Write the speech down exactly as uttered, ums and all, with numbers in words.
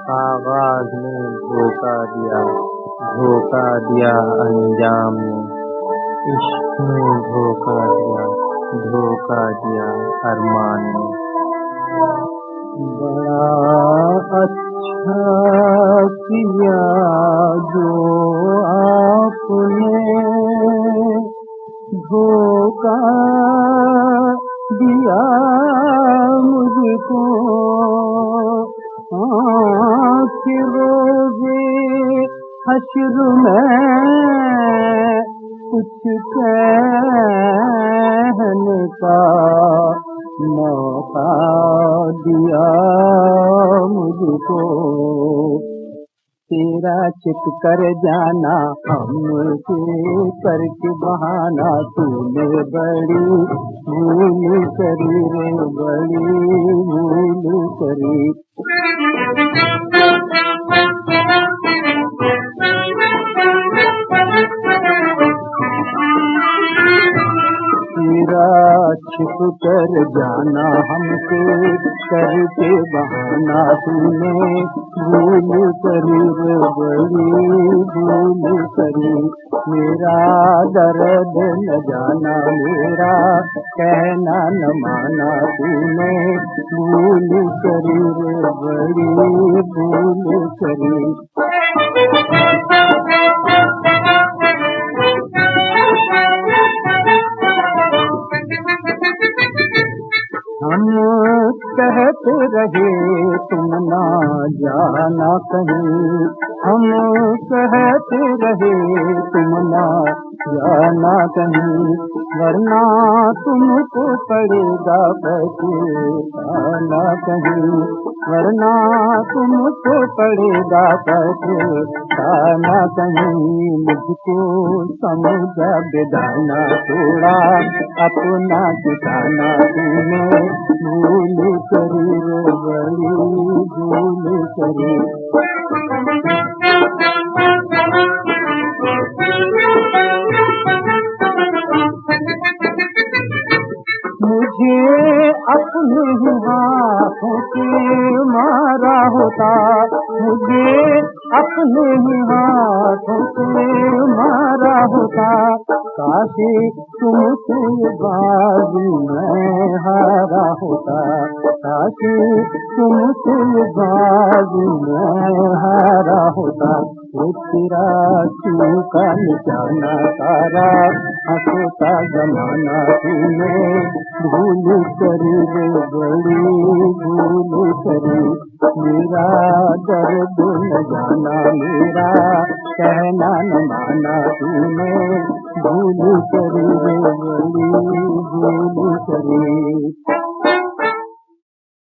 आगाज में धोखा दिया, धोखा दिया अंजाम में। इश्क में धोखा दिया, धोखा दिया अरमान में। बड़ा अच्छा किया जो आपने धोखा दिया मुझको। कि रोज़े हश्र में कुछ कहने का मौका दिया मुझको। तेरा चित कर जाना हमसे करके बहाना, तूने बड़ी भूल करी रे, बड़ी भूल करी। तेरा छिप कर जाना हमसे करके बहाना, तूने भूल करी रे, बड़ी भूल करी। मेरा दर्द न जाना, मेरा कहना न माना, तूने भूल करी रे, बड़ी भूल करी। हम कहते रहे तुम ना जाना कहीं, हम कहते रहे तुम ना जाना कहीं, वरना तुमको पड़ेगा पछताना कहीं, वरना तुमको पड़ेगा पछताना कहीं। मुझको समझा बेदाना, थोड़ा अपना ठिकाना, तूने भूल करी रे, बड़ी भूल करी। मुझे अपने ही हाथों से मारा होता, मुझे अपने ही हाथों से मारा होता। काशी तुमसे बाजी में हारा होता, काशी तुमसे बाजी में हारा होता। वो तेरा चूका निशाना सारा हंसता जमाना, तूने भूल करी रे, बड़ी भूल करी। मेरा दर्द न जाना, मेरा कहना न माना, तूने भूल करी रे, बड़ी